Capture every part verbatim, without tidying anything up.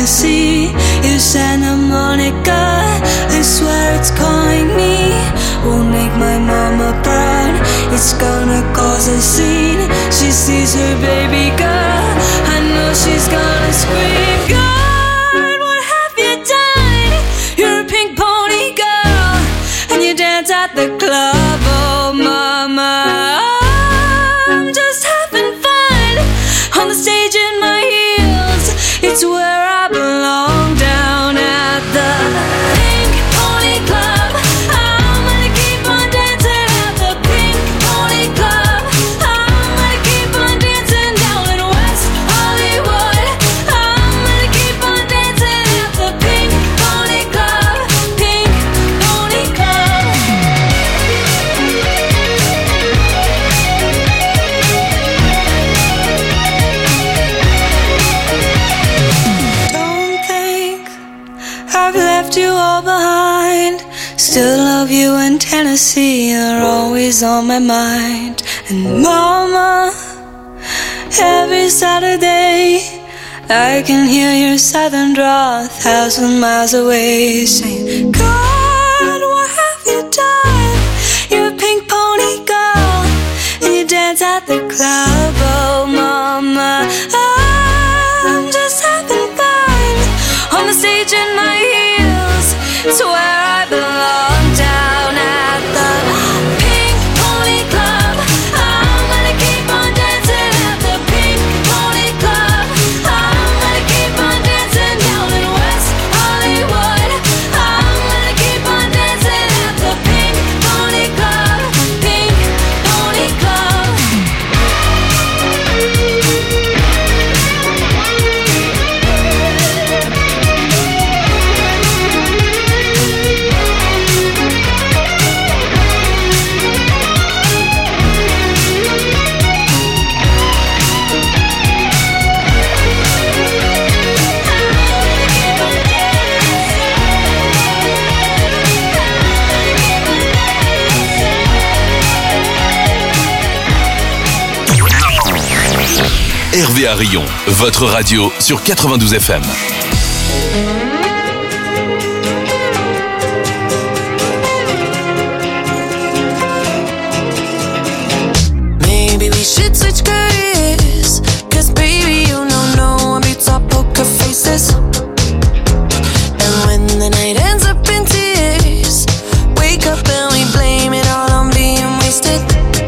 Tennessee. You Santa Monica, I swear it's calling me. Won't make my mama proud, it's gonna cause a scene. She sees her baby girl, I know she's gonna scream. God, what have you done? You're a pink pony girl, and you dance at the club. Oh mama, I'm just having fun on the stage in my heels. It's where I belong, down at the Pink Pony Club. I'm gonna keep on dancing at the Pink Pony Club. I'm gonna keep on dancing down in West Hollywood. I'm gonna keep on dancing at the Pink Pony Club. Pink Pony Club. Don't think I've left you all behind. Still love you in Tennessee, you're always on my mind. And mama, every Saturday I can hear your southern drawl a thousand miles away, saying, God, what have you done? You're a pink pony girl, and you dance at the club. Oh mama, I'm just having fun on the stage in my heels. It's where I belong, down at the Pink Pony Club. I'm gonna keep on dancing at the Pink Pony Club. I'm gonna keep on dancing down in West Hollywood. I'm gonna keep on dancing at the Pink Pony Club. Pink Pony Club. Hervé à Rion, votre radio sur quatre-vingt-douze F M. Maybe we should switch careers, 'cause baby you know no one beats our poker faces. And when the night ends up in tears, wake up and we blame it all on being wasted.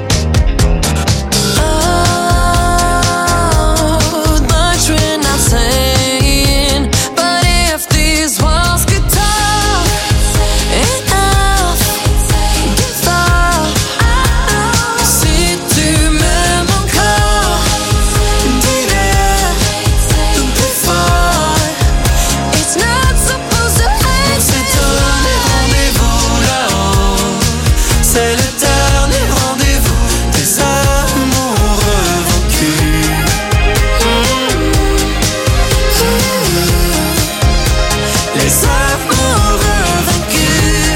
Oh, much we're not saying, but if these walls could talk, enough, give up. Si tu m'aimes encore, dis-le plus fort. It's not supposed to end. C'est ton dernier rendez-vous là-haut. C'est le dernier rendez-vous des amoureux vaincus. Les amoureux vaincus.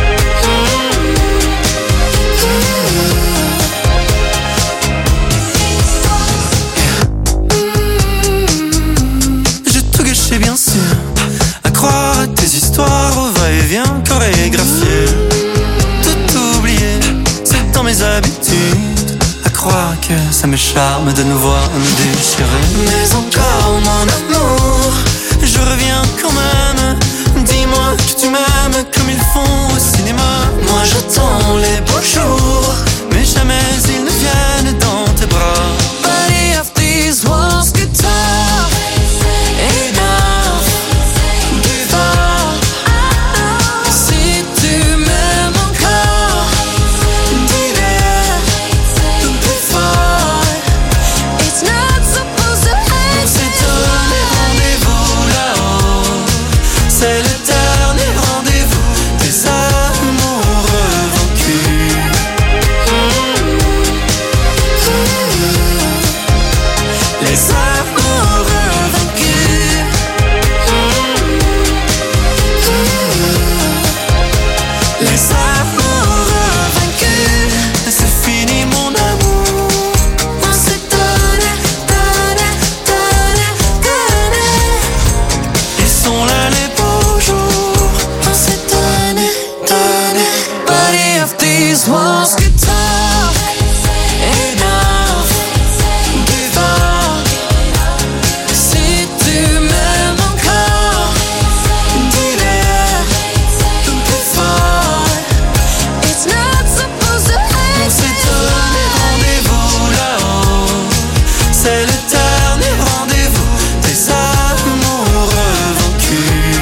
J'ai tout gâché bien sûr, à croire à tes histoires au va-et-vient chorégraphié. Tout oublié, c'est dans mes habitudes, à croire que ça me charme de nous voir nous déchirer. Mais encore mon amour, je reviens quand même. Dis-moi que tu m'aimes comme ils font au cinéma. Moi j'attends les beaux jours, mais jamais ils ne viennent dans tes bras. But if these walls could talk, enough, give up. Si tu m'aimes encore, dis-le plus fort. It's not supposed to end. C'est ton dernier sont là les beaux jours. On s'est donné, donné. But if these walls could talk, enough, give up. Si tu m'aimes encore, dis-le plus fort. It's not supposed to end. On s'est donné rendez-vous là-haut. C'est le dernier rendez-vous des amoureux vaincus.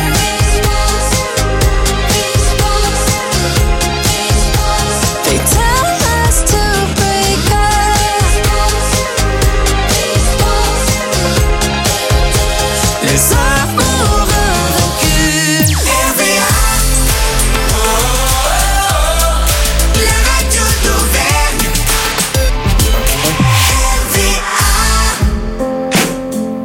They tell us to break up. Les amoureux vaincus. R V A, oh, oh, oh, la radio d'Auvergne. R V A.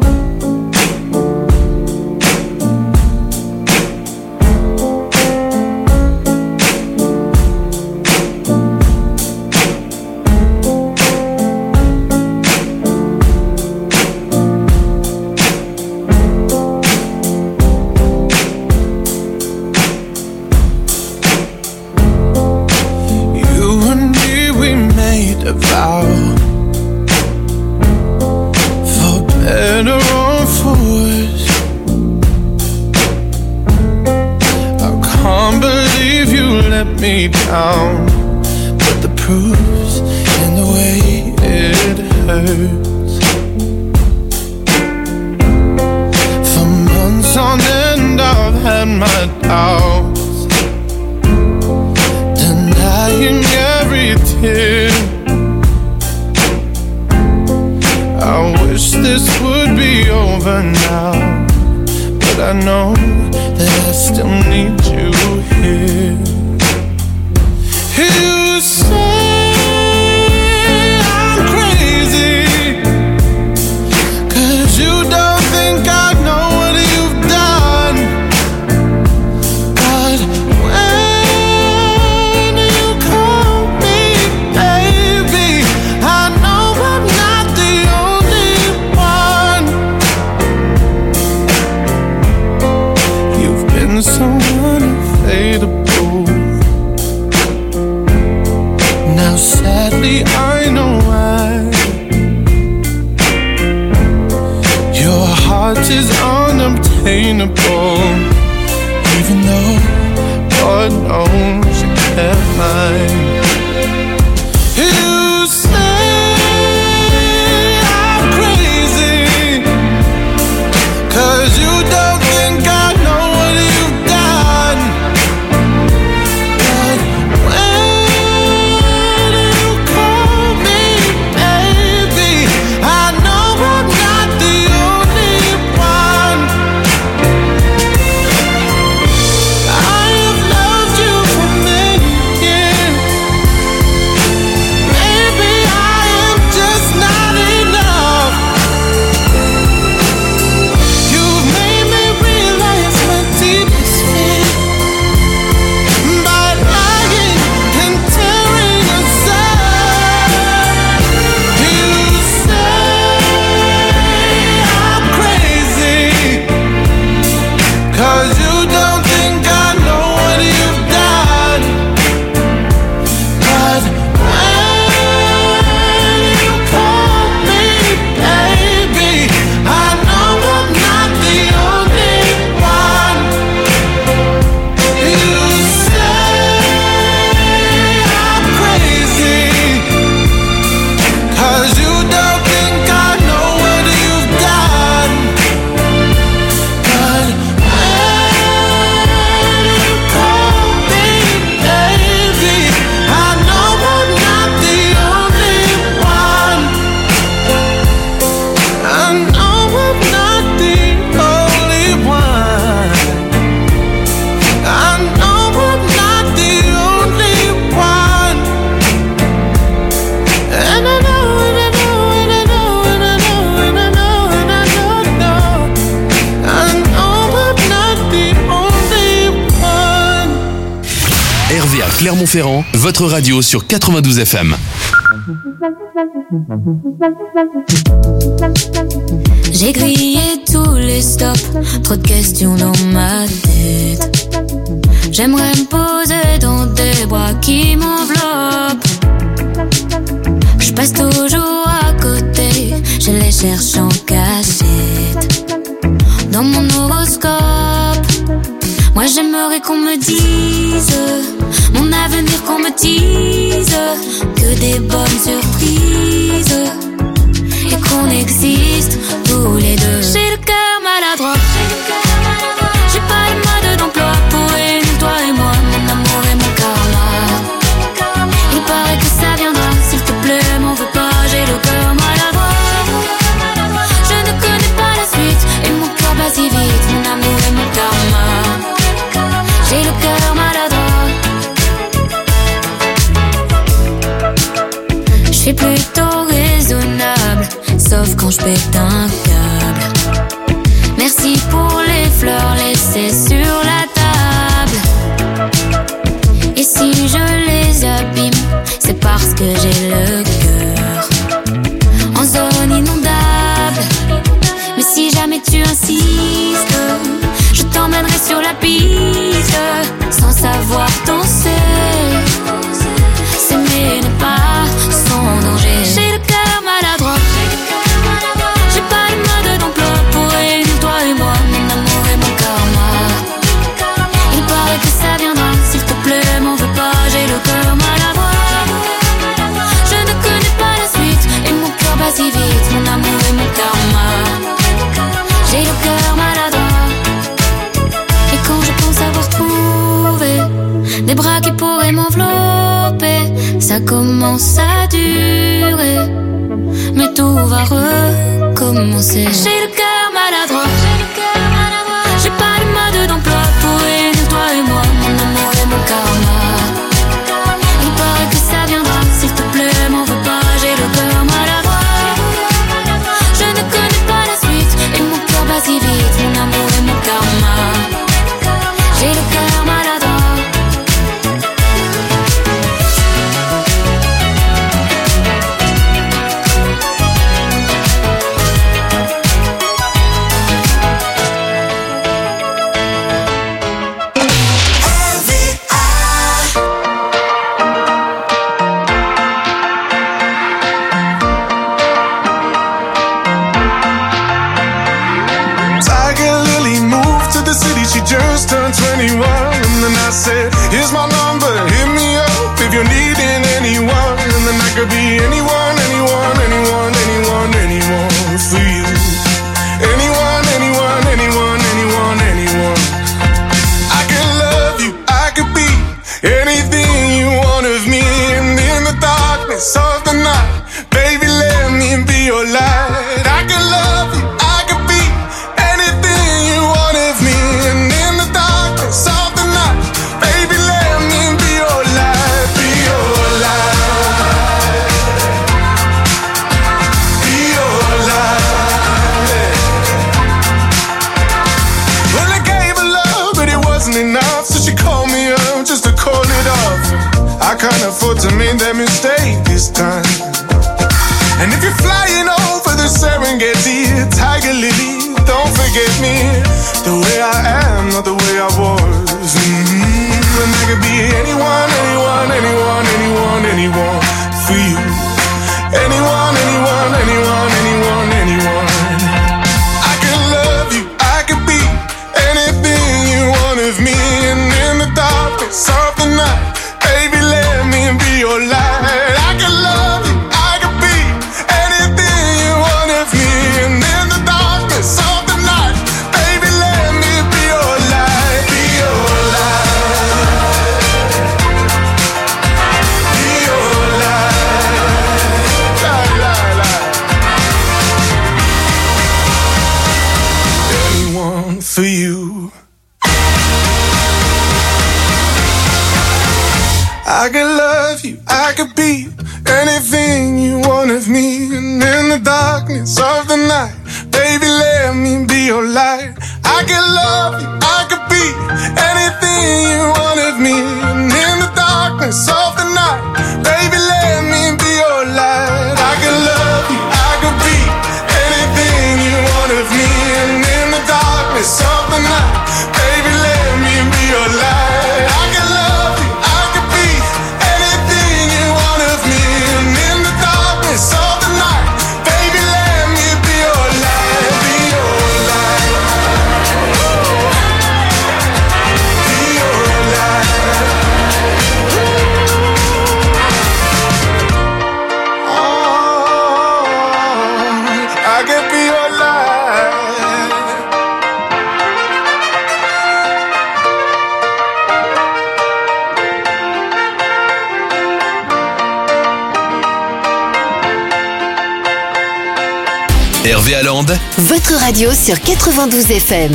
You and me, we made a vow, for better or for worse. I can't believe you let me down, but the proof's in the way it hurts. For months on end, I've had my doubts, denying every tear. I wish this would be over now, but I know that I still need you here. You say I'm crazy, 'cause you don't think I know what you've done. But when you call me baby, I know I'm not the only one. You've been so unfadable. Now sadly I know why. Your heart is unobtainable, even though God knows you kept mine. You say I'm crazy, 'cause you don't think I know what you've done. But when you call me baby, I know I'm not the only one. I have loved you for many years. Maybe I am just not enough. You've made me realize my deepest fear by lying and tearing us up. You say I'm crazy, 'cause you don't think I know what you've done. But when you call me baby, I know I'm not the only one. You say I'm crazy, 'cause you don't think I know what you've done. But when you call me baby, I know I'm not the only one. I know I'm not the only one. I know I'm not the only one. And I know, and I know, and I know, and I know, and I know, and I know, know. I know I'm not the only one. R V A Clermont-Ferrand, votre radio sur quatre-vingt-douze F M. J'ai grillé tous les stops, trop de questions dans ma tête. J'aimerais me poser dans des bras qui m'enveloppent. Je passe toujours à côté, je les cherche en cachette. Dans mon horoscope, moi j'aimerais qu'on me dise mon avenir, qu'on me dise que des bonnes surprises et qu'on existe tous les deux. J'ai le cœur maladroit, j'ai pas le mode d'emploi pour réunir toi et moi, mon amour et mon karma. Il paraît que ça viendra, s'il te plaît, m'en veux pas, j'ai le cœur maladroit. Je ne connais pas la suite et mon cœur bat si vite, mon amour et mon karma. J'ai le cœur maladroit. Je suis plutôt raisonnable, sauf quand je pète un câble. Merci pour les fleurs laissées sur la table. Et si je les abîme, c'est parce que j'ai le cœur en zone inondable. Mais si jamais tu insistes, je t'emmènerai sur la piste, sans savoir danser. S'aimer n'est pas sans danger. J'ai le cœur maladroit, j'ai pas le mode d'emploi pour réunir toi et moi, mon amour et mon karma. Il paraît que ça viendra, s'il te plaît, m'en veux pas, j'ai le cœur maladroit. Je ne connais pas la suite et mon cœur bat si vite, mon amour et mon karma. J'ai le cœur maladroit. Et quand je pense avoir trouvé des bras qui pourraient m'envelopper, ça commence à durer, mais tout va recommencer. J'ai le cœur maladroit, j'ai pas le mode d'emploi pour réunir toi et moi, mon amour et mon karma. Il paraît que ça viendra, s'il te plaît, m'en veux pas, j'ai le cœur maladroit. Je ne connais pas la suite et mon cœur bat si vite, mon amour et mon karma. J'ai le cœur maladroit. Just turned twenty-one, and then I said, here's my number, hit me up if you're needing anyone. And then I could be anyone, anyone, anyone, anyone, anyone for you. Anyone, anyone, anyone, anyone, anyone. I could love you, I could be anything you want of me. And in the darkness of the night, baby, let me be your light. I could love you, I could be anything you want of me. And in the darkness of the night, baby, let me be your light, be your light, be your light. Well, I gave her love, but it wasn't enough, so she called me up just to call it off. I can't afford to make that mistake this time. And if you're flying over the Serengeti, Tiger Lily, don't forget me. The way I am, not the way I was. Mm-hmm. And I could be anyone, anyone, anyone, anyone, anyone for you. Anyone, anyone, anyone, anyone, anyone. I could love you, I could be anything you want of me. And in the darkness of the night, baby, let me be your light. I could love you, I could be anything you want of me. And in the darkness of the night, baby, let me be your light, be your light, be your light, light, light, light. Anyone for you. I could love you, I could be anything you want of me. And in the darkness of the night, baby, let me be your light. I could love you, I could be anything you want of me. And in the darkness of the night, baby, let me be your light. I could love you, I could be anything you want Hervé Allende, votre radio sur quatre-vingt-douze F M.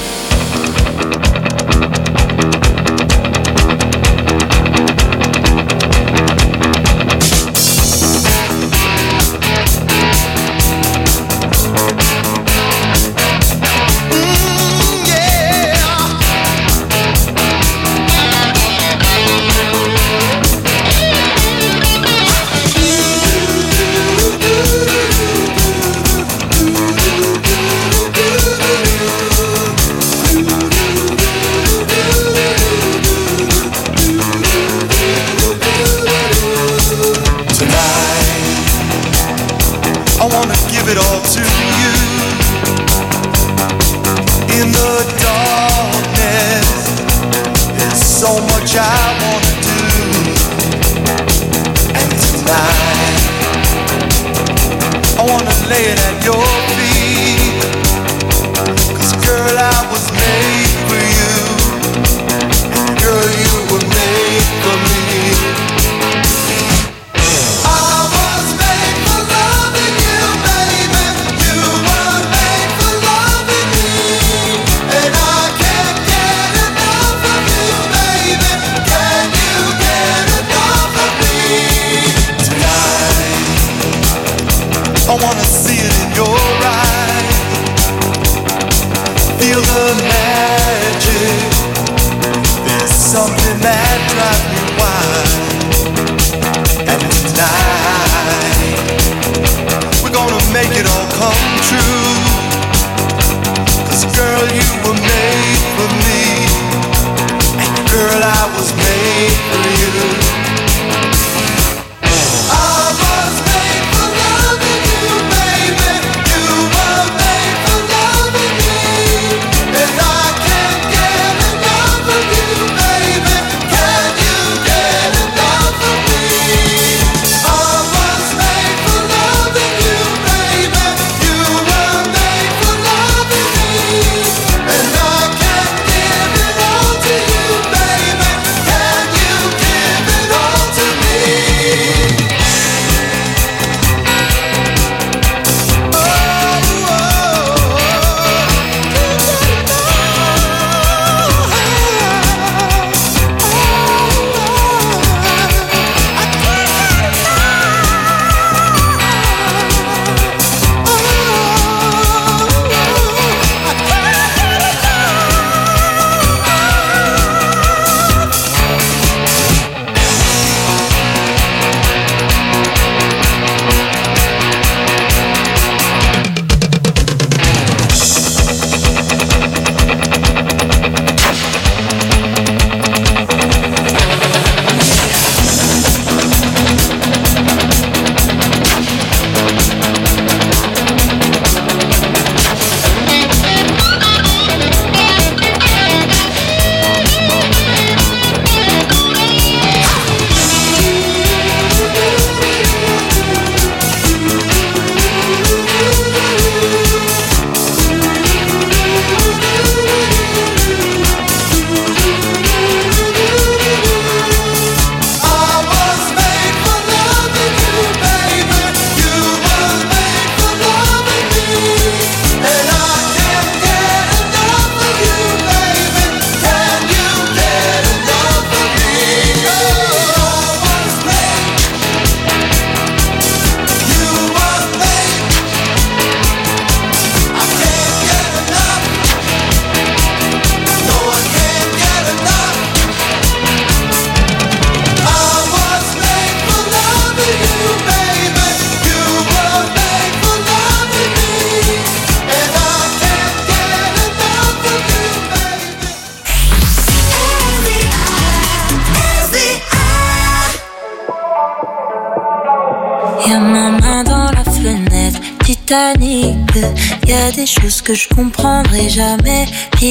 Y a des choses que je comprendrai jamais,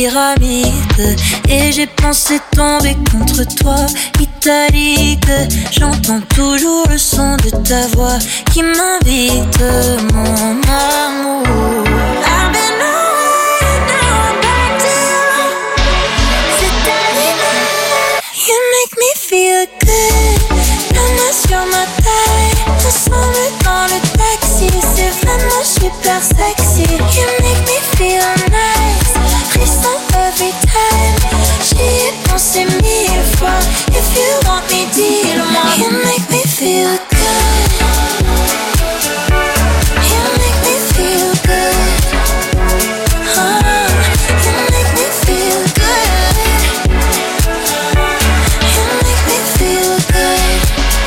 pyramide. Et j'ai pensé tomber contre toi, italique. J'entends toujours le son de ta voix qui m'invite, mon amour. I've been away, now I'm back to you. C'est terminé. You make me feel good. La main sur ma taille, ensemble dans le taxi, c'est vraiment super. super sexy. You make me feel nice. Frisson every time. J'y ai pensé mille fois. If you want me, dis-le-moi. You make me feel good. You make me feel good. Oh, you make me feel good. You make me feel good.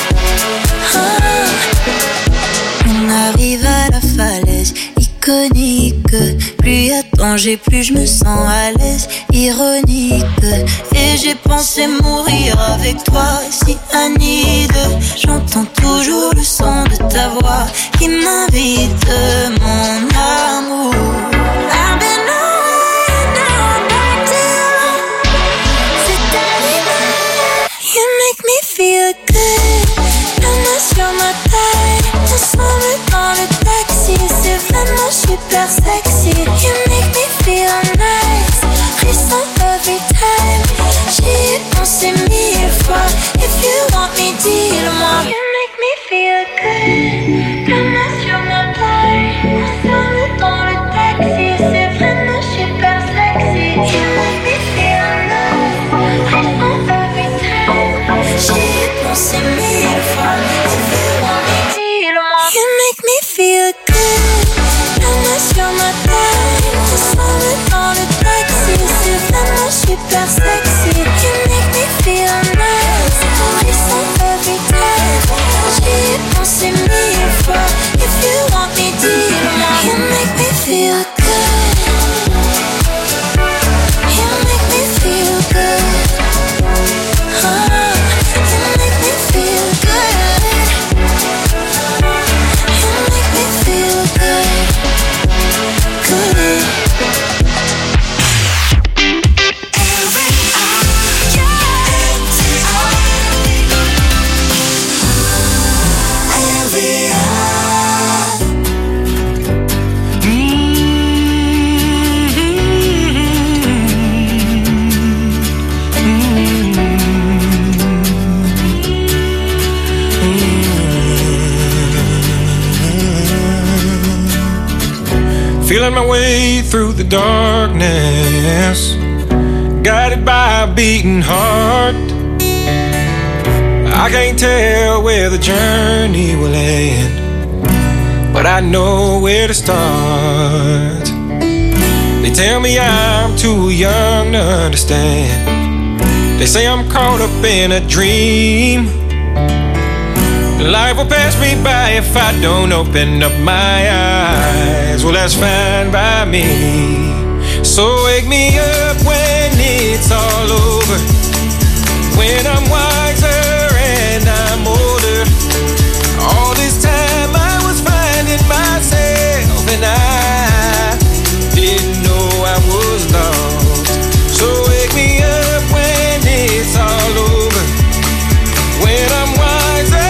Oh. On arrive à la falaise iconique. Plus y a danger, plus je me sens à l'aise. Ironique. Et j'ai pensé mourir avec toi. Si Anide, j'entends toujours le son de ta voix qui m'invite, mon amour. I've been away, now I'm back to you. C'est arrivé. You make me feel good. La main sur ma taille, ensemble dans le taxi. C'est vraiment super sexy. You make me feel nice. Frisson every time. J'y ai pensé mille fois. If you want me, dis-le-moi. You make me feel good. La main sur ma taille, ensemble dans le taxi. C'est vraiment super sexy. You make me feel nice. Frisson every time. J'y ai pensé mille fois. If you want me, dis-le-moi. You make me feel good. La main sur ma taille, ensemble dans le taxi. C'est vraiment super sexy. You make me feel nice. Frisson every time. J'y ai pensé mille fois. If you want me, dis-le-moi. You make me feel good. You make me feel good. Oh, you make me feel good. You make me feel good. Good. Feeling my way through the darkness, guided by a beating heart. I can't tell where the journey will end, but I know where to start. They tell me I'm too young to understand. They say I'm caught up in a dream. Life will pass me by if I don't open up my eyes. Well, that's fine by me. So wake me up when it's all over, when I'm wiser and I'm older. All this time I was finding myself, and I didn't know I was lost. So wake me up when it's all over, when I'm wiser.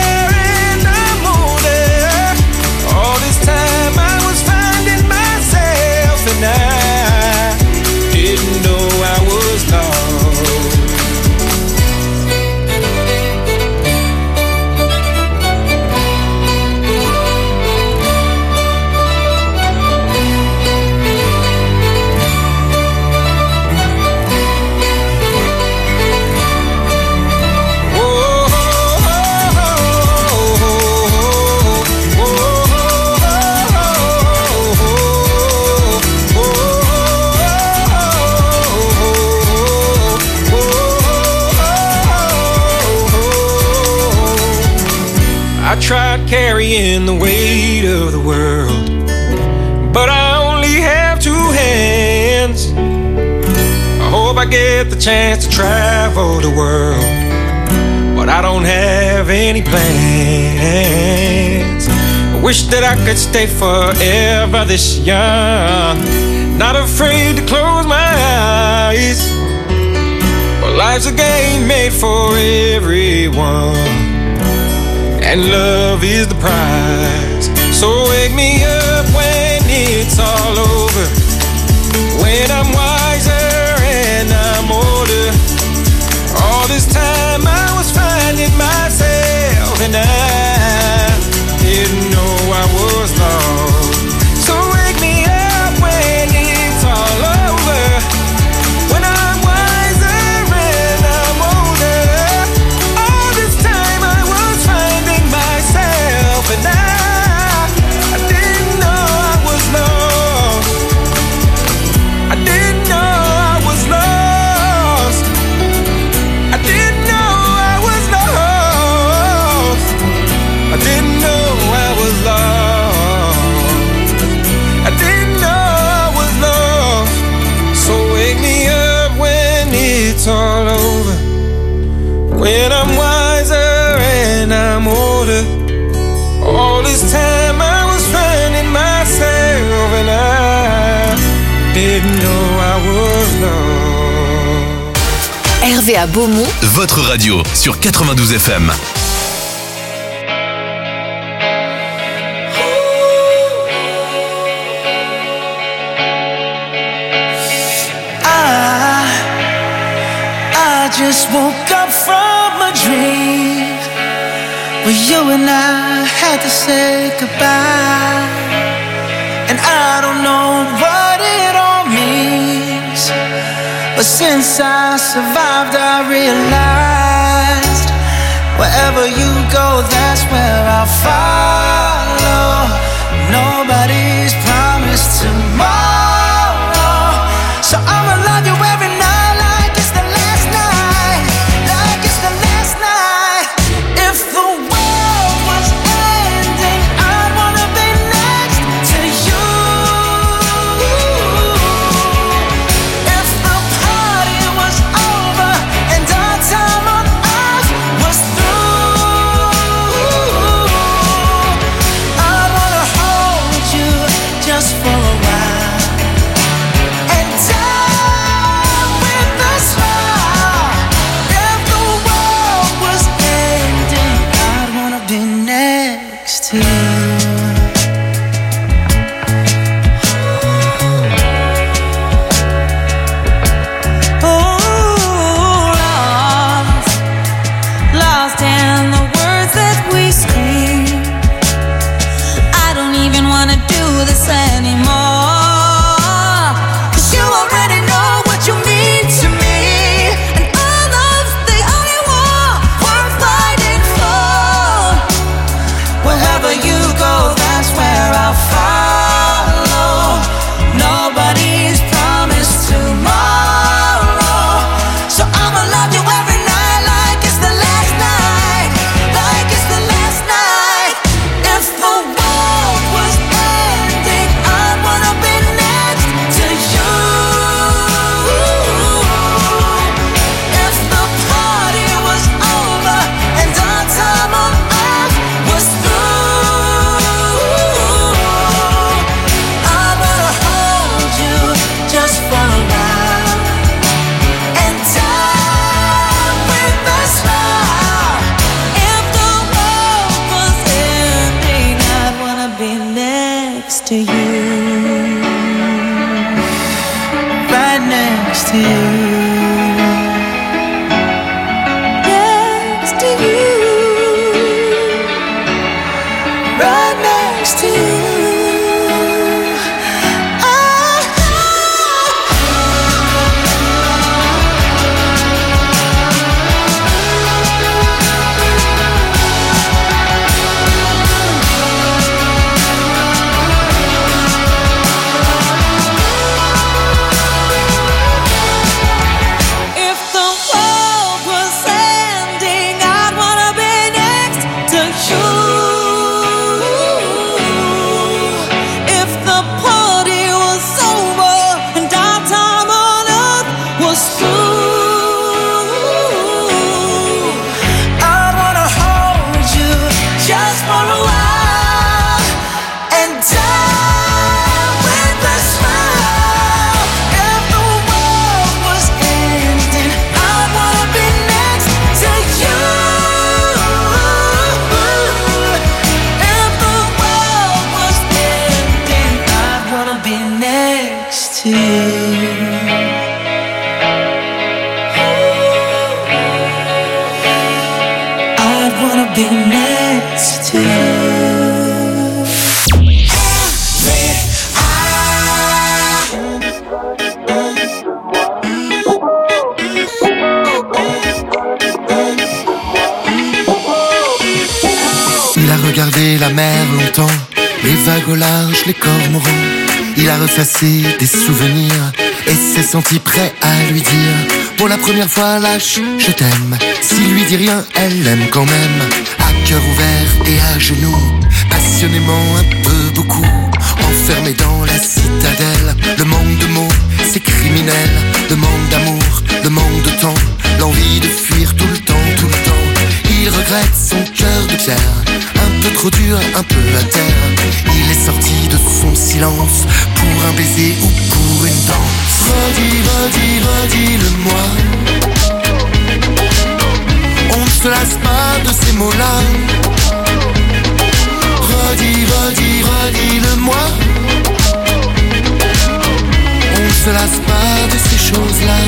Tried carrying the weight of the world, but I only have two hands. I hope I get the chance to travel the world, but I don't have any plans. I wish that I could stay forever this young, not afraid to close my eyes. Well, life's a game made for everyone, and love is the prize. So wake me up when it's all over, when I'm wiser and I'm older. All this time I was finding myself, and I didn't know I was lost. So when I'm wiser and I'm older. All this time I was finding myself and I didn't know I was lost. R V A Beaumont, votre radio sur quatre-vingt-douze F M. I just woke up from a dream where you and I had to say goodbye. And I don't know what it all means, but since I survived I realized wherever you go, that's where I'll follow. Nobody's promised tomorrow, so I'ma love you every night. Au large, les cormorans, il a refacé des souvenirs et s'est senti prêt à lui dire pour la première fois lâche, je t'aime. S'il lui dit rien, elle l'aime quand même. À cœur ouvert et à genoux, passionnément un peu beaucoup, enfermé dans la citadelle. Le manque de mots, c'est criminel. Le manque d'amour, le manque de temps, l'envie de fuir tout le temps, tout le temps. chair, un peu trop dur, un peu à terre. Il est sorti de son silence pour un baiser ou pour une danse. Redis, redis, redis-le-moi. On ne se lasse pas de ces mots-là. Redis, redis, redis-le-moi. On ne se lasse pas de ces choses-là.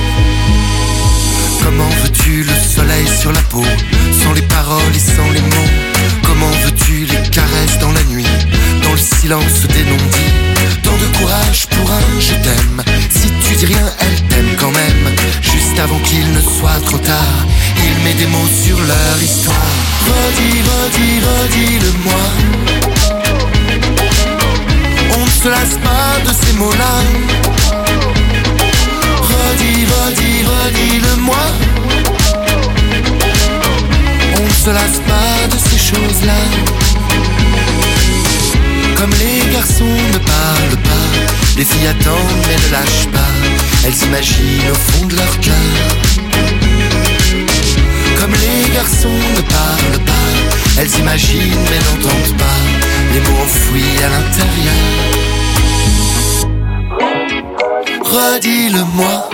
Comment veux-tu le soleil sur la peau, sans les paroles et sans les mots? Comment veux-tu les caresses dans la nuit, dans le silence des non-dits? Tant de courage pour un je t'aime. Si tu dis rien, elle t'aime quand même. Juste avant qu'il ne soit trop tard, il met des mots sur leur histoire. Redis, redis, redis-le-moi. On ne se lasse pas de ces mots-là. Redis, redis, redis-le-moi. On ne se lasse pas de ces choses-là. Comme les garçons ne parlent pas, les filles attendent mais ne lâchent pas. Elles s'imaginent au fond de leur cœur. Comme les garçons ne parlent pas, elles imaginent mais n'entendent pas les mots enfouis à l'intérieur. Redis-le-moi.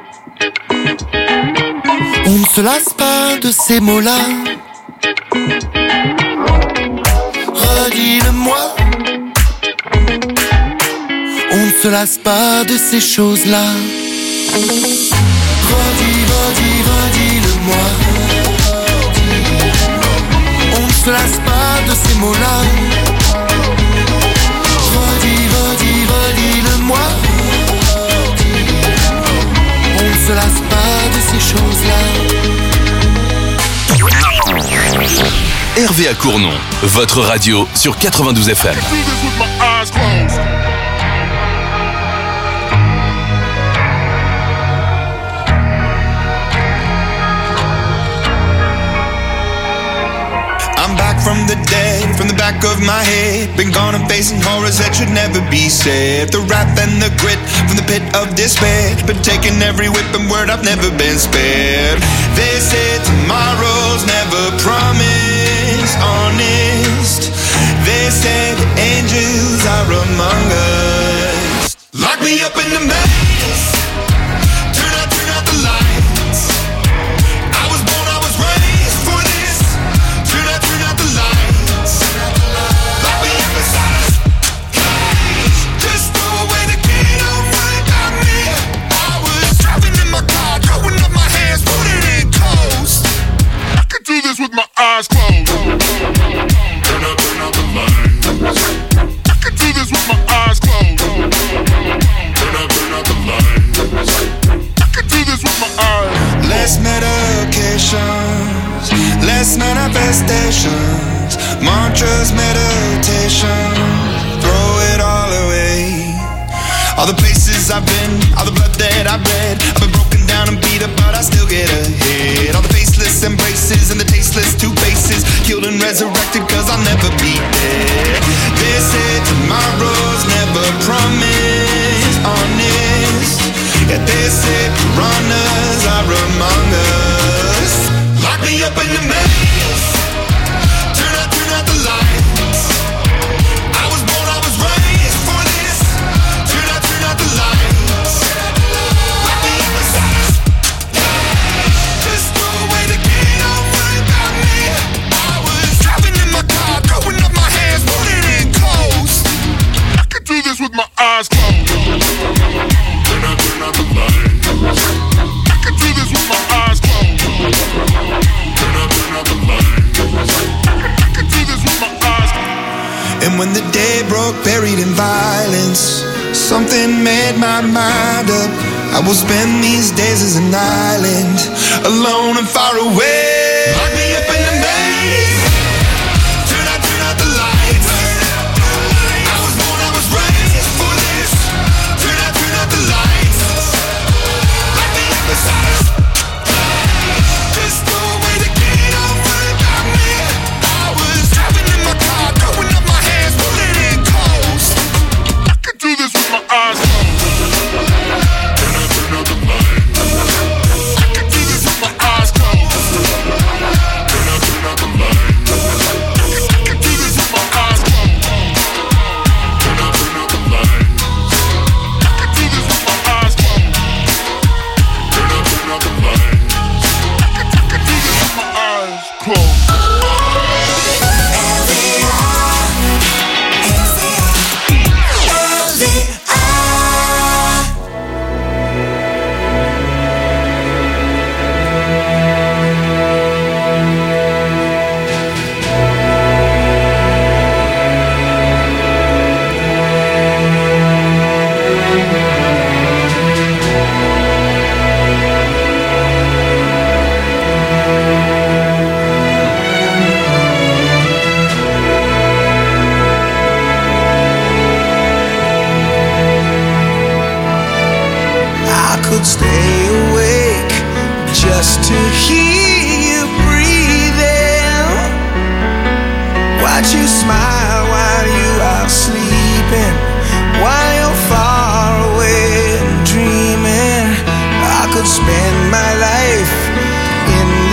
On ne se lasse pas de ces mots-là. Redis-le-moi. On ne se lasse pas de ces choses-là. Redis, redis, redis-le-moi. On ne se lasse pas de ces mots-là. Redis, redis, redis-le-moi. On ne se lasse pas de ces choses-là. R V A Cournon, votre radio sur quatre-vingt-douze F M. I'm back from the dead, from the back of my head. Been gone and facing horrors that should never be said. The wrath and the grit from the pit of despair. Been taking every whip and word, I've never been spared. They say tomorrow's never promised, honest. They say the angels are among us. Lock me up in the maze. Turn out, turn out the lights. I was born, I was raised for this. Turn out, turn out the lights. Lock me up inside a cage. Just throw away the key, don't worry about me. I was driving in my car, throwing up my hands, put it in coast. I could do this with my eyes closed. Turn out, turn out the lights. I could do this with my eyes closed. Turn out, turn out the lights. I could do this with my eyes. Less medications, less manifestations, mantras, meditation, throw it all away. All the places I've been, all the blood that I've bled, I've been broken down and beat up, but I still get ahead. All the faceless embraces and the tasteless two faces, killed and resurrected cause I'll never be dead. They say tomorrow's never promised, honest. Yeah, they say piranhas are among us. Lock me up in the maze. Turn out, turn out the lights. I was born, I was raised for this. Turn out, turn out the lights. Lock me up inside a cage. Just throw away the key, don't worry about me. I was driving in my car, throwing up my hands, put it in coast. I could do this with my eyes closed. Turn out, turn out the lights. I could do this with my eyes closed. Turn out, turn out the lights. I could do this with my eyes closed. And when the day broke, buried in violence, something made my mind up. I will spend these days as an island, alone and far away. Lock me up in the maze. Turn out, turn out the lights. I was born, I was raised for this. Turn out, turn out the lights. Lock me up inside a cage. Just throw away the key, don't worry about me. I was driving in my car, throwing up my hands, put it in coast. I could do this with my eyes closed. Turn out, turn out the lights. I could do this with my eyes closed. Turn out,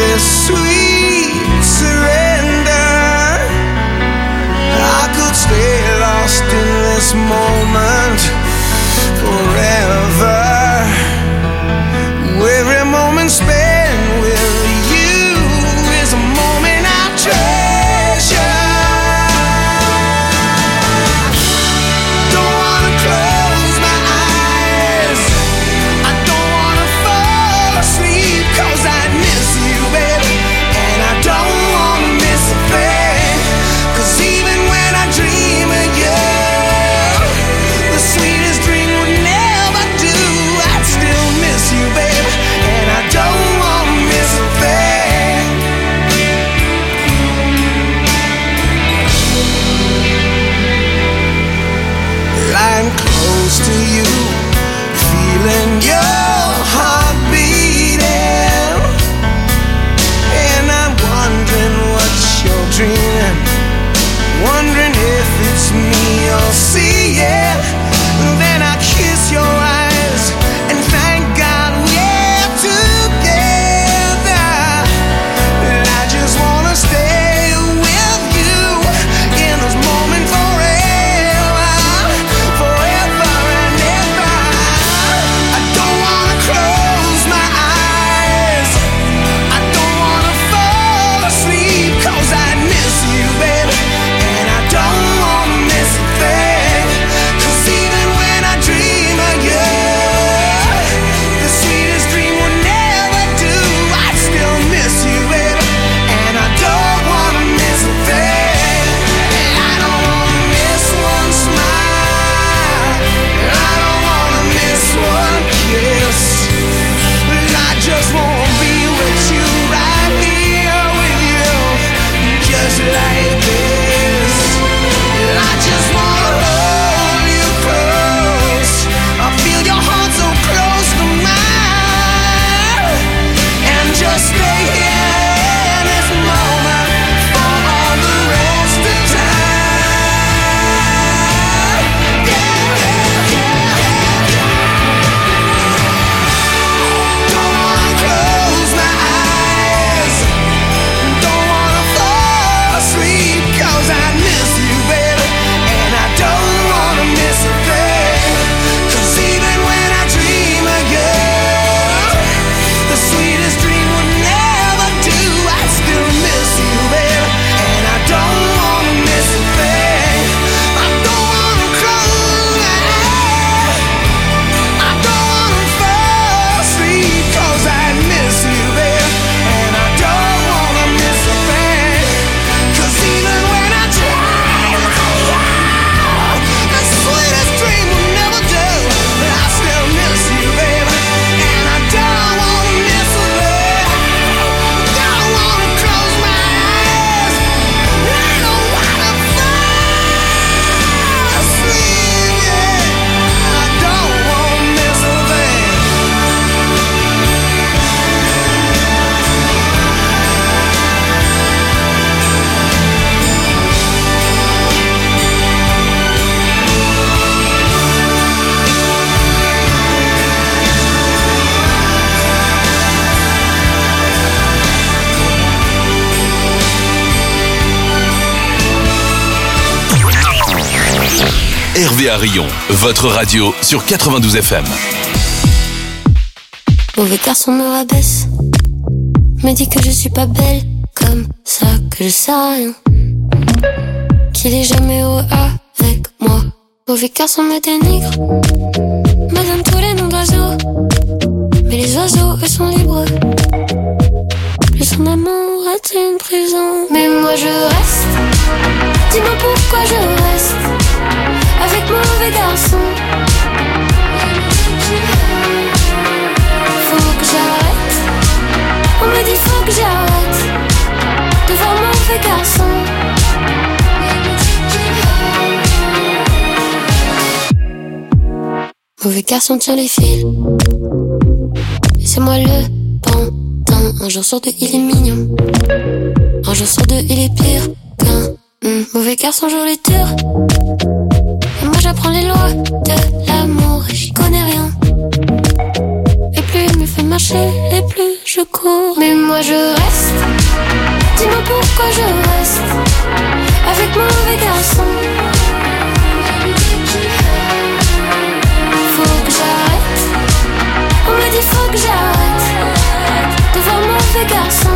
this sweet surrender. I could stay lost in this moment forever. Every moment spent with you is a moment I treasure. Don't wanna close my eyes, I don't wanna fall asleep, 'cause I miss you, baby, and I don't wanna miss a thing. 'Cause even when I dream of you, the sweetest dream would never do. I'd still miss you, baby, and I don't wanna miss a thing. Lying close to you, feeling your heart beating, and I'm wondering what you're dreaming, wondering if it's me you're seeing. Then I kiss your eyes and thank God we're together. And I just wanna stay with you in this moment forever, forever and ever. I don't wanna close my eyes, I don't wanna fall asleep, 'cause I miss you, baby, and I don't wanna miss a thing. 'Cause even when I dream of you, the sweetest dream will never do. I still miss you, baby, and I don't wanna miss a thing. I don't wanna miss one smile, I don't wanna miss one kiss. I just wanna be with you, right here with you, just like this. I just wanna hold you close, I feel your heart so close to mine, and just stay here in this moment for all the rest of time. Yeah, yeah, yeah, don't wanna close my eyes, don't wanna fall asleep, 'cause I miss you, baby, and I don't wanna miss a thing. 'Cause even when I dream of you, the sweetest dream would never do. I still miss you, baby, and I don't wanna miss a thing. I don't wanna close my eyes, I don't wanna fall asleep, 'cause I miss you, baby, and I don't wanna miss a thing. 'Cause even when I dream of you, the sweetest dream will never do. But I still miss you, baby, and I don't wanna miss a thing. Don't wanna close my eyes, I don't wanna fall asleep, yeah. I don't wanna miss a thing. Hervé à Rion, votre radio sur quatre-vingt-douze F M. Mauvais garçon me rabaisse, me dit que je suis pas belle, comme ça que je sais rien, qu'il est jamais heureux avec moi. Mauvais garçon me dénigre, me donne tous les noms d'oiseaux, mais les oiseaux eux sont libres. Plus son amour est une prison, mais moi je reste. Dis-moi pourquoi je reste avec mauvais garçon. Faut que j'arrête, on me dit faut que j'arrête de voir mauvais garçon. Mauvais garçon tient les fils, et c'est moi le pantin. Un jour sur deux il est mignon, un jour sur deux il est pire qu'un mmh. Mauvais garçon joue les durs, et moi j'apprends les lois de l'amour et j'y connais rien. Et plus il me fait mal marcher et plus je cours. Mais moi je reste. Dis-moi pourquoi je reste avec mon mauvais garçon. Faut que j'arrête. On m'a dit faut que j'arrête de voir mon mauvais garçon.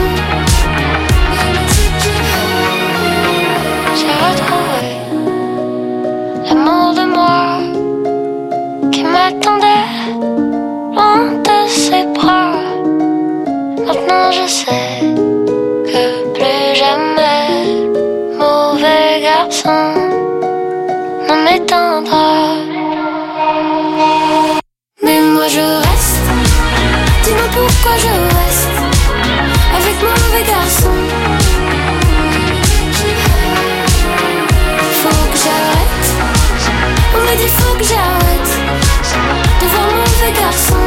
J'ai retrouvé l'amour de moi qui m'attendait loin de ses bras. Maintenant je sais que plus jamais mauvais garçon ne m'éteindra. Mais moi je reste. Dis-moi pourquoi je reste avec mon mauvais garçon. Faut que j'arrête. On me dit faut que j'arrête de voir mon mauvais garçon.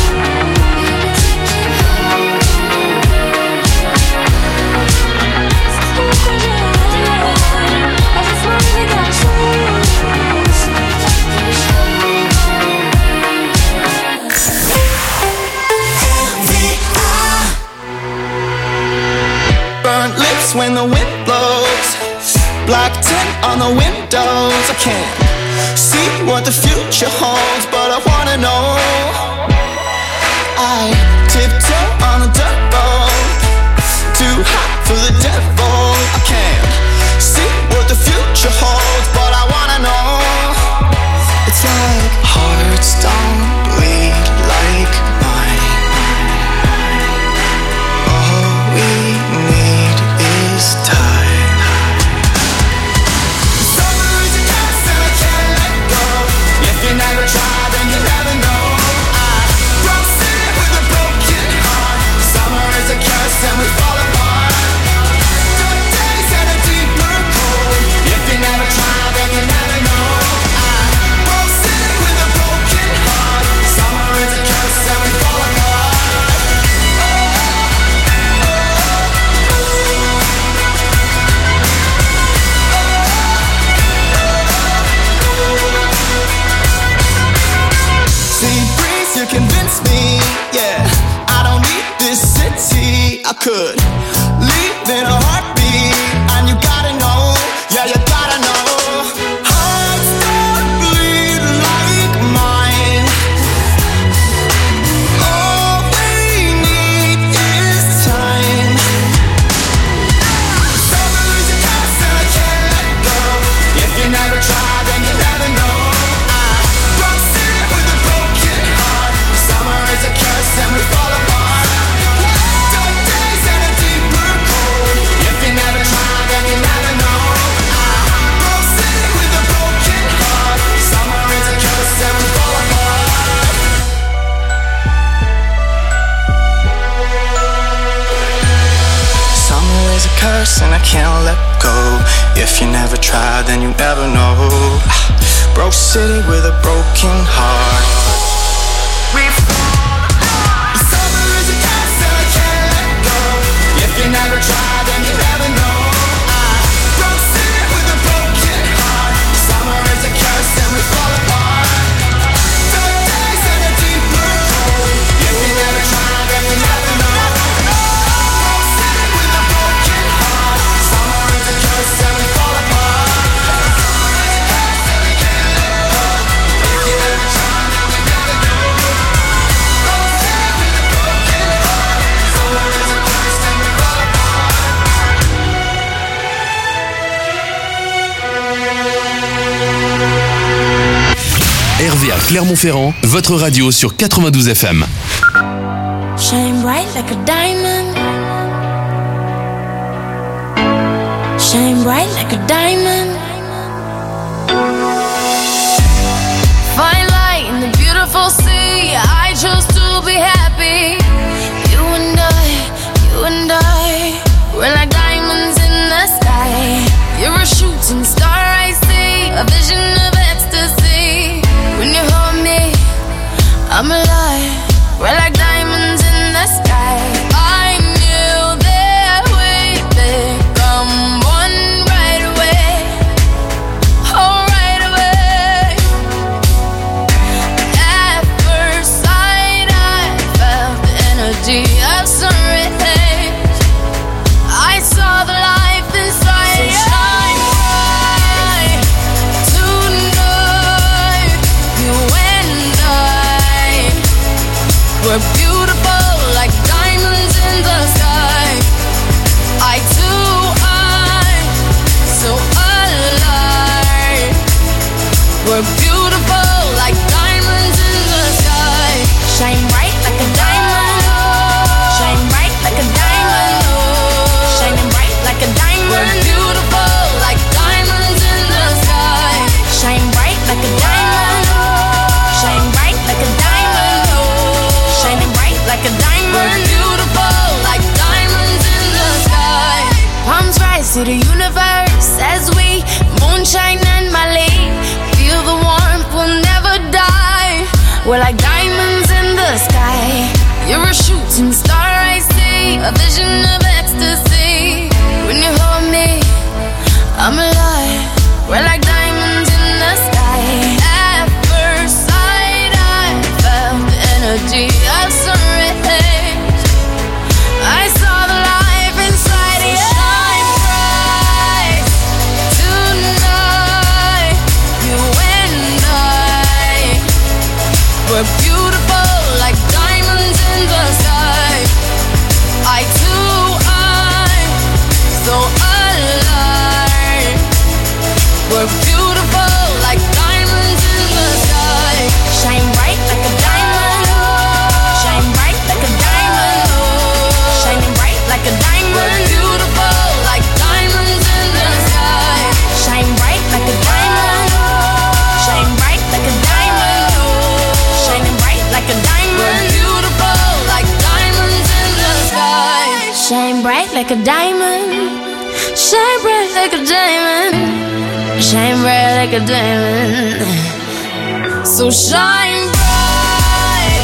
Burnt lips when the wind blows, black tint on the windows. I can't see what the future holds, but I wanna know. I tiptoe on the dirt road, too hot for the devil. I can't see what the future holds, but I wanna know. It's like hearts don't bleed like mine. All we need is time. Summer is a curse and I can't let go. If you never try, then you never know. I broke city with a broken heart. Summer is a curse and we fall apart. Dark days and a deeper cold. If you never try, then you never know. I broke city with a broken heart. Summer is a curse and we fall apart. See, breeze, you convince me, yeah. I don't need this city. I could leave in a heartbeat, and you gotta know, yeah, you gotta know. Hearts don't bleed like mine. All we need is time. Summer is a curse and I can't let go. If you never try, then you never know. I broke city with a broken heart. Summer is a curse and we fall apart. Dark days and a deeper cold. If you never try, then you never know. I broke city with a broken heart. Summer is a curse and we fall apart. Summer is a curse and I can't let go. If you never try, then you never know. Broke city with a broken heart. Summer is a curse and I can't let go. If you never try, then you never know. I broke city with a broken heart. Summer is a curse and we fall apart. Dark days and a deeper cold. If you never try, then you never know. Broke city with a broken heart. Summer is a curse and we fall apart. If you never try, then you never know. Broke city with a broken heart. Summer is a curse and we fall apart. R V A Clermont-Ferrand, votre radio sur quatre-vingt-douze F M. Shine bright like a diamond. Shine bright like a diamond. Fine light in the beautiful sea. I chose to be happy. You and I, you and I, we're like diamonds in the sky. You're a shooting star, I see, a vision of ecstasy. When you hold me, I'm alive. We're like diamonds in the sky. I knew that we'd become one right away. Oh, right away. At first sight, I felt energy of sun rays. I saw the life inside you. So shine bright tonight. You and I were beautiful like diamonds in the sky. I too, I so alive. We're beautiful like diamonds in the sky. Shine bright like a diamond. Shine bright like a diamond. Shining bright like a diamond. We're beautiful like diamonds in the sky. Shine bright like a diamond. Shine bright like a diamond. Shining bright like a diamond. We're beautiful like diamonds in the sky. Palms rise to the universe as we moonshine and Malay. Feel the warmth, we'll never die. We're like diamonds in the sky. You're a shooting star, I see. A vision of ecstasy. When you hold me, I'm alive. We're like diamonds in the sky. At first sight, I felt the energy of sun rays. I saw the life inside you. Shine bright tonight. You and I were beautiful like diamonds in the sky. I too, I so alive. We're beautiful like diamonds in the sky. Shine bright like a diamond. Shine bright like a diamond. Shining bright like a diamond. We're beautiful like diamonds in the sky. Shine bright like a diamond. Shine bright like a diamond. Shining bright like a diamond. We're beautiful like diamonds in the sky. Shine bright like a diamond. Shine bright like a diamond. Shine bright like a diamond. So shine bright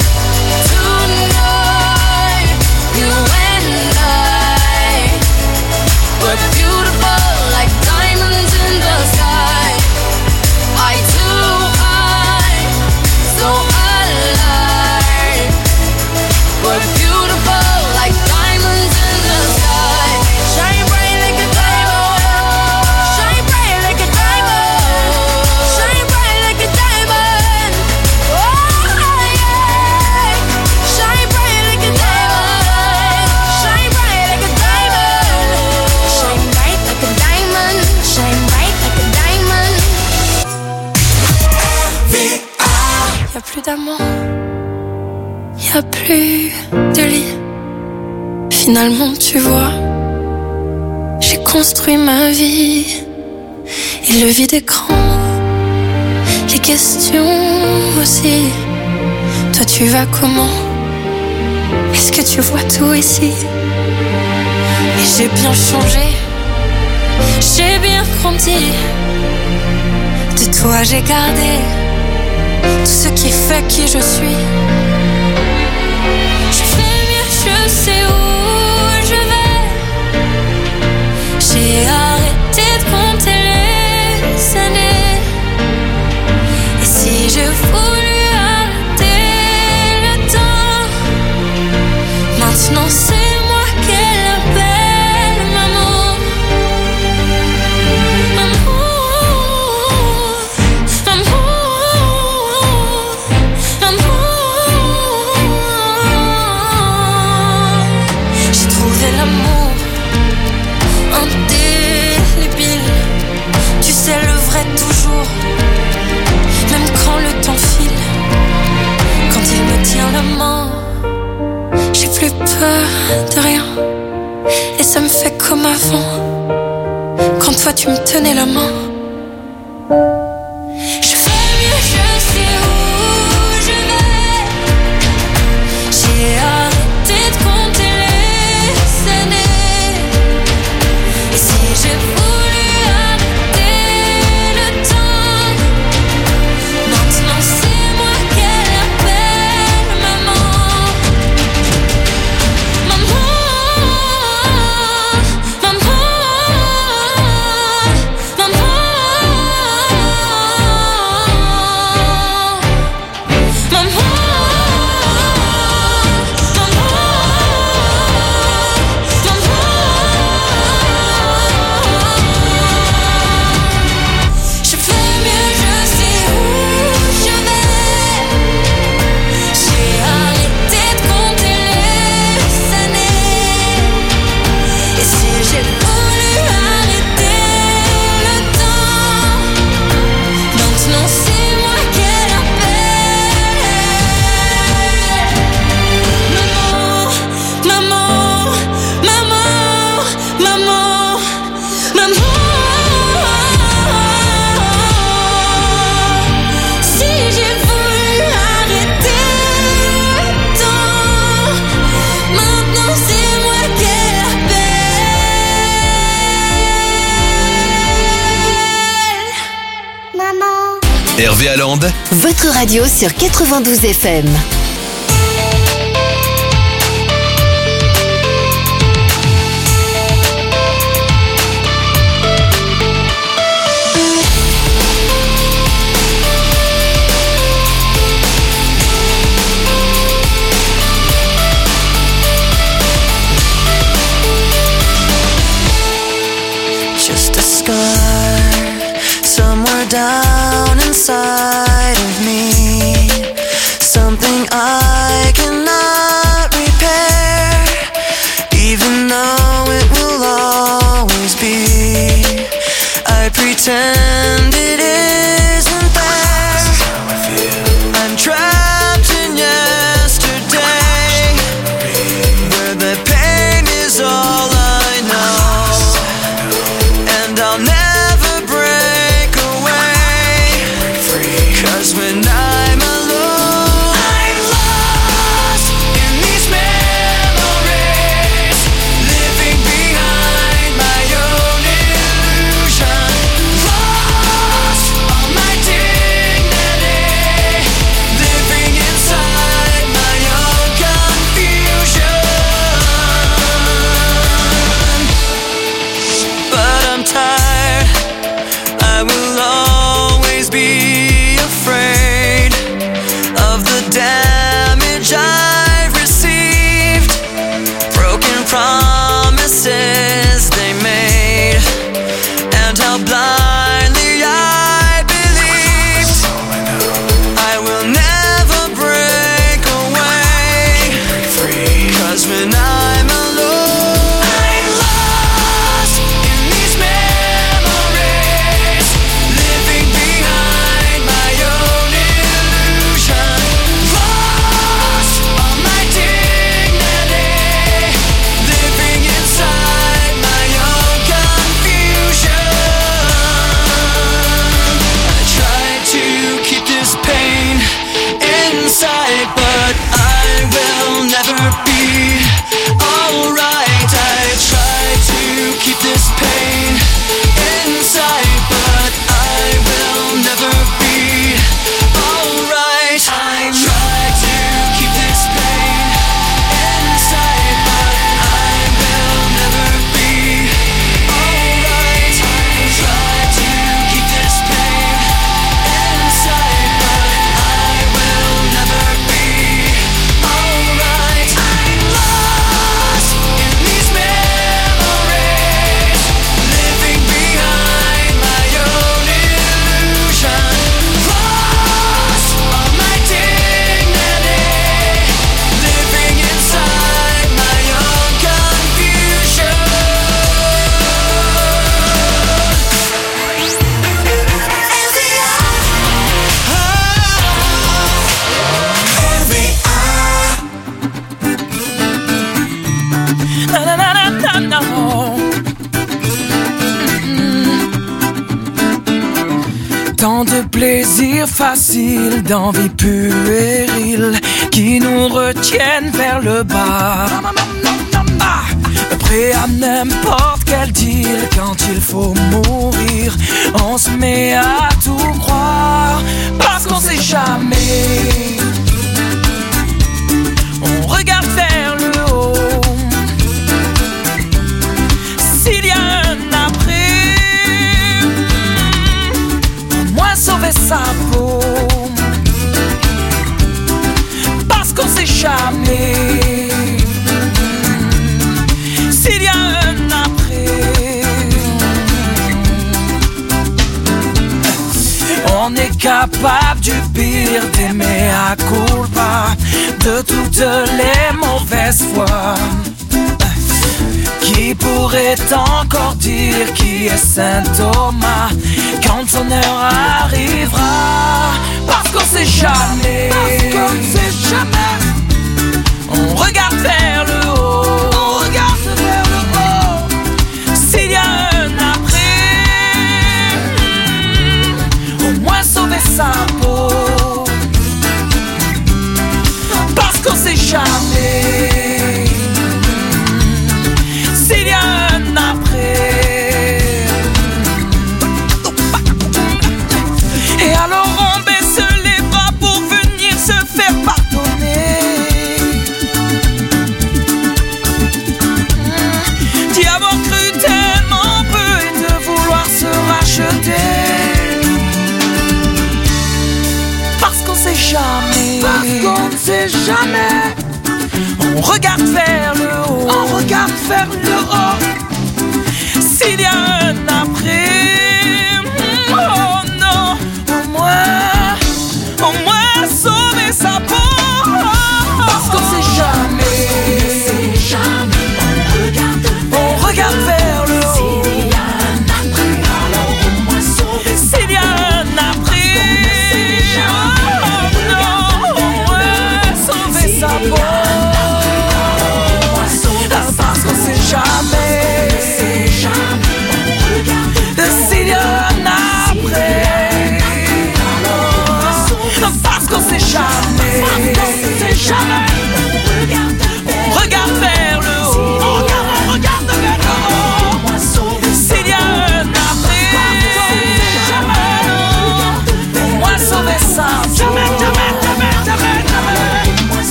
tonight. You and I were beautiful like diamonds in the sky. I too, I so alive. We're beautiful like diamonds in the sky. Shine bright like a diamond. Shine bright like a diamond. Shine bright like a diamond. Oh yeah. Shine bright like a diamond. Shine bright like a diamond. Shine bright like a diamond. Shine bright like a diamond. Y'a plus d'amant. Y'a plus de lit. Finalement tu vois, j'ai construit ma vie. Et le vide écran, les questions aussi. Toi tu vas comment? Est-ce que tu vois tout ici? Et j'ai bien changé, j'ai bien grandi. De toi j'ai gardé tout ce qui fait qui je suis. Je fais mieux, je sais où je vais. J'ai arrêté de compter les années. Et si je voulais arrêter le temps, maintenant c'est moi qu'elle appelle maman. Amour, amour, amour. J'ai trouvé l'amour indélébile. Tu sais le vrai toujours, même quand le temps file. Quand il me tient la main, j'ai plus peur de rien. Et ça me fait comme avant, quand toi tu me tenais la main. Je fais mieux, je sais où je vais. J'ai arrêté de compter les années. Et si j'ai voulu arrêter le temps, maintenant c'est moi qu'elle appelle maman. Maman, maman, maman. Hervé Allende, votre radio sur quatre-vingt-douze F M. Just a scar somewhere down inside of me, something I cannot repair, even though it will always be. I pretend it isn't there. I'm trapped in yesterday, where the pain is all I know, and I'll never break away. 'Cause when I'm alone, I'm lost in these memories, living behind my own illusion, lost all my dignity, living inside my own confusion. But I'm tired, I will always be afraid of the damage I've received, broken promises they made, and how blindly I believed. I will never break away, 'cause when I'm alone, I'm lost in these memories, living behind my own illusion, lost all my dignity, living inside my own confusion. I try to keep this pain inside, but I will never be alright. I try to keep this pain inside, but I will never be alright. I try to keep this pain inside, but I will never be alright. I try to keep this pain inside, but I will never be alright. I'm lost in these memories, living behind my own illusion, lost all my dignity, living inside my own confusion. Na, na, na, na, na, na. Tant de plaisirs faciles, d'envies puériles qui nous retiennent vers le bas. Ah, prêt à n'importe quel deal quand il faut mourir. On se met à tout croire parce qu'on sait jamais. On regarde vers le haut. S'il y a un après, au moins sauver sa peau. Parce qu'on sait jamais. S'il y a un après, on est capable du pire, d'aimer à culpa, de toutes les mauvaises fois. Qui pourrait encore dire qui est Saint Thomas quand son heure arrivera? Parce qu'on sait jamais. Parce qu'on sait jamais. On regarde vers le haut. On regarde vers le haut. S'il y a un après, au moins sauver sa peau. Parce qu'on sait jamais. S'il y a un après, et alors on sait jamais. On regarde vers le